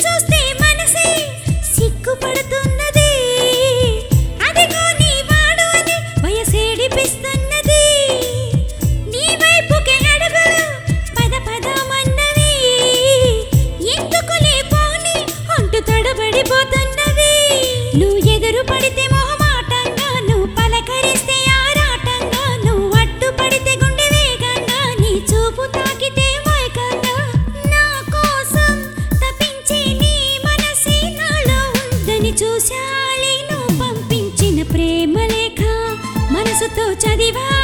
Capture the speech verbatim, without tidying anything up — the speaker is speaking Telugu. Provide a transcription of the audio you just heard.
చూస్తే మనసే సిగ్గుపడుతున్నది అదిగో నీ వాడు అని వయసేడిపిస్తున్నది నీ వైపుకే అడుగులు పద పదమన్నవి ఎందుకులే పోని అంటూ తడబడిపోతున్నవి నువ్వు ఎదురు పడితే మొహమాటంగా నువ్వు పలకరిస్తే ఆరాటంగా నువ్వు అడ్డు పడితే గుండె వేగంగా నీ చూపు తాకితే మైకంగా నా కోసం తపించే నీ మనసే నాలో ఉందని చూశాలి నువ్వు పంపించిన ప్రేమ లేఖ మనసుతో చదివా